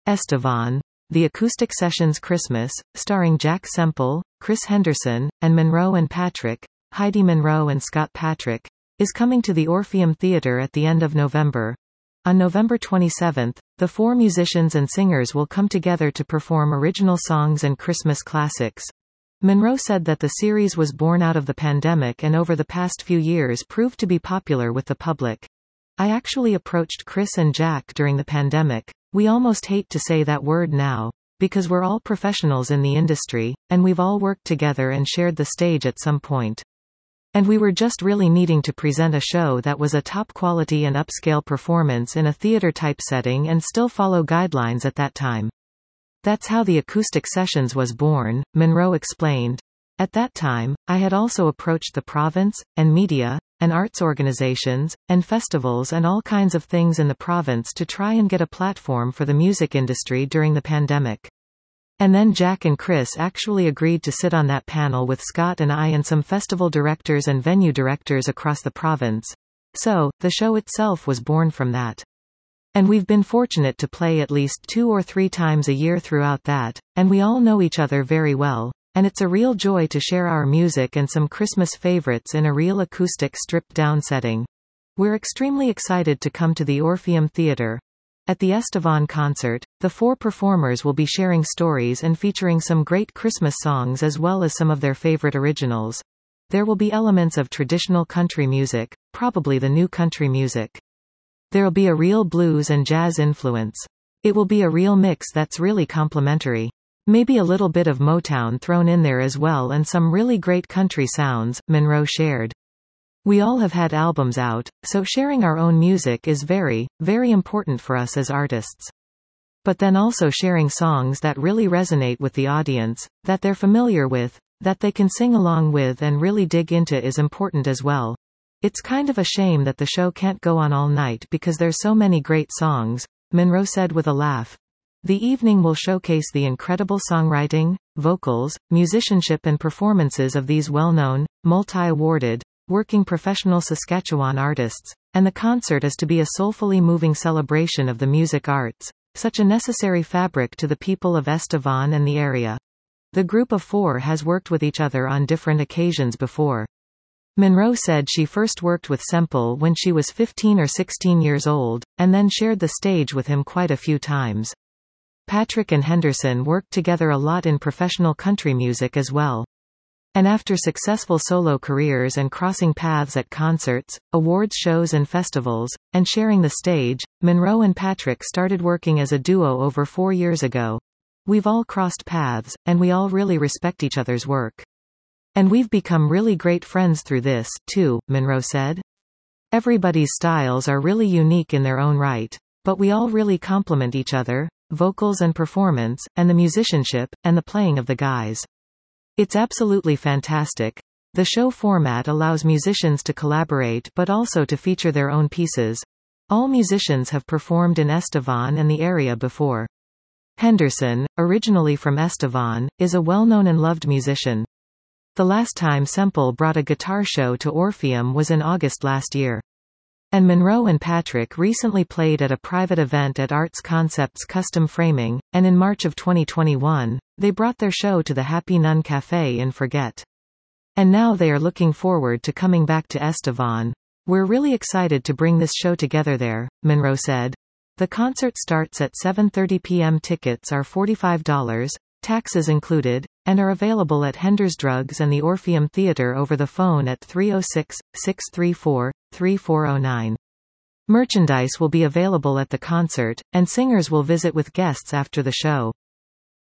Estevan, The Acoustic Sessions Christmas, starring Jack Semple, Chris Henderson, and Monroe and Patrick, Heidi Monroe and Scott Patrick, is coming to the Orpheum Theatre at the end of November. On November 27, the four musicians and singers will come together to perform original songs and Christmas classics. Monroe said that the series was born out of the pandemic and over the past few years proved to be popular with the public. I actually approached Chris and Jack during the pandemic. We almost hate to say that word now, because we're all professionals in the industry, and we've all worked together and shared the stage at some point. And we were just really needing to present a show that was a top quality and upscale performance in a theater-type setting and still follow guidelines at that time. That's how the Acoustic Sessions was born, Monroe explained. At that time, I had also approached the province, and media, and arts organizations, and festivals and all kinds of things in the province to try and get a platform for the music industry during the pandemic. And then Jack and Chris actually agreed to sit on that panel with Scott and I and some festival directors and venue directors across the province. So, the show itself was born from that. And we've been fortunate to play at least 2 or 3 times a year throughout that, and we all know each other very well, and it's a real joy to share our music and some Christmas favorites in a real acoustic stripped-down setting. We're extremely excited to come to the Orpheum Theatre. At the Estevan concert, the 4 performers will be sharing stories and featuring some great Christmas songs as well as some of their favorite originals. There will be elements of traditional country music, probably the new country music. There'll be a real blues and jazz influence. It will be a real mix that's really complementary. Maybe a little bit of Motown thrown in there as well and some really great country sounds, Monroe shared. We all have had albums out, so sharing our own music is very, very important for us as artists. But then also sharing songs that really resonate with the audience, that they're familiar with, that they can sing along with and really dig into is important as well. It's kind of a shame that the show can't go on all night because there's so many great songs, Monroe said with a laugh. The evening will showcase the incredible songwriting, vocals, musicianship and performances of these well-known, multi-awarded, working professional Saskatchewan artists, and the concert is to be a soulfully moving celebration of the music arts, such a necessary fabric to the people of Estevan and the area. The group of 4 has worked with each other on different occasions before. Monroe said she first worked with Semple when she was 15 or 16 years old, and then shared the stage with him quite a few times. Patrick and Henderson worked together a lot in professional country music as well. And after successful solo careers and crossing paths at concerts, awards shows and festivals, and sharing the stage, Monroe and Patrick started working as a duo over 4 years ago. We've all crossed paths, and we all really respect each other's work. And we've become really great friends through this, too, Monroe said. Everybody's styles are really unique in their own right. But we all really complement each other, vocals and performance, and the musicianship, and the playing of the guys. It's absolutely fantastic. The show format allows musicians to collaborate but also to feature their own pieces. All musicians have performed in Estevan and the area before. Henderson, originally from Estevan, is a well-known and loved musician. The last time Semple brought a guitar show to Orpheum was in August last year. And Monroe and Patrick recently played at a private event at Arts Concepts Custom Framing, and in March of 2021, they brought their show to the Happy Nun Café in Forget. And now they are looking forward to coming back to Estevan. We're really excited to bring this show together there, Monroe said. The concert starts at 7:30 p.m. Tickets are $45, taxes included, and are available at Hender's Drugs and the Orpheum Theatre over the phone at 306-634-3409. Merchandise will be available at the concert, and singers will visit with guests after the show.